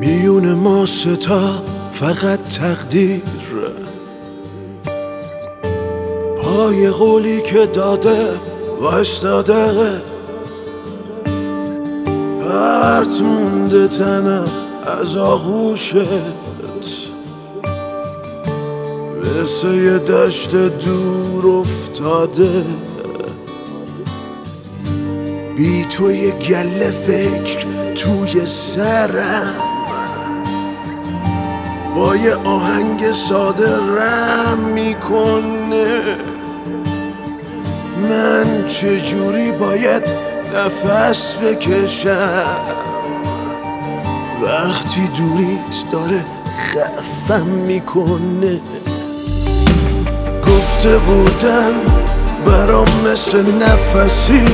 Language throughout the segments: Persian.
میون ما ستا فقط تقدیر، پای قولی که داده وایستاده، پرت مونده تنم از آغوشت، مثل یه دشت دور افتاده. بی تو یه گله فکر توی سرم، با یه آهنگ ساده رم میکنه. من چجوری باید نفس بکشم وقتی دوریت داره خفم میکنه؟ گفته بودم برام مثل نفسی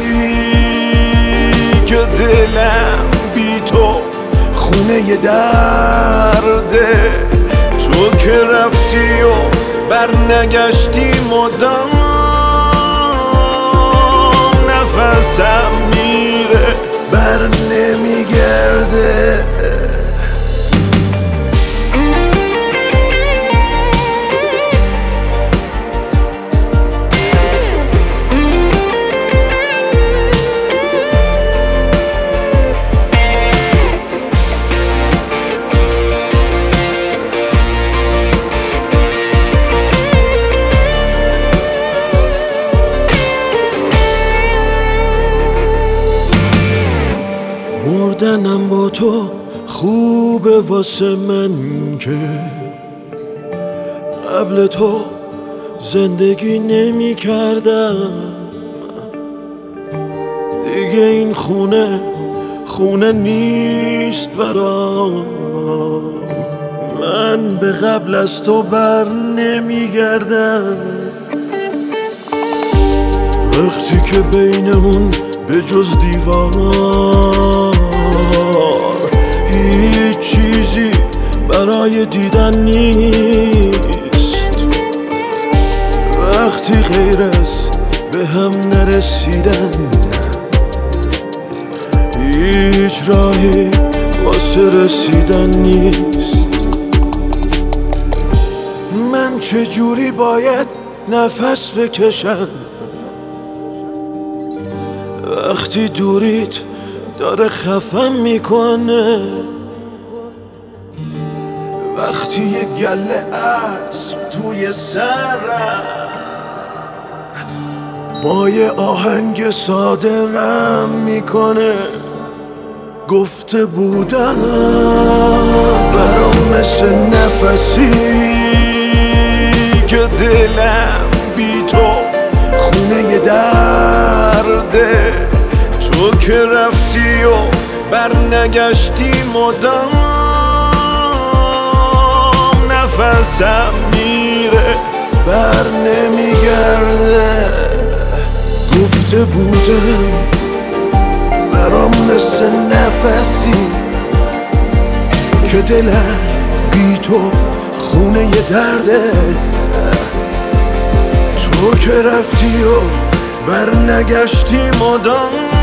که دلم بی تو خونه ی درده. تو که رفتی و برنگشتی مدام نفسم میره بر نمیگرده. مردنم با تو خوبه واسه من که قبل تو زندگی نمی کردم. دیگه این خونه نیست برام. من به قبل از تو بر نمی گردم. وقتی که بینمون به جز دیوار هیچ چیزی برای دیدن نیست، وقتی غیر از به هم نرسیدن هیچ راهی واسه رسیدن نیست. من چجوری باید نفس بکشم وقتی دوریت داره خفم میکنه؟ وقتی یه گله اسب توی سرم با یه آهنگ ساده رم میکنه. گفته بودم برام مثل نفسی که دلم بی تو خونه ی درده. تو که رفتی و برنگشتی مدام نفسم میره بر نمیگرده. گفته بودم برام مثل نفسی که دلم بی تو خونه ی درده. تو که رفتی و برنگشتی مدام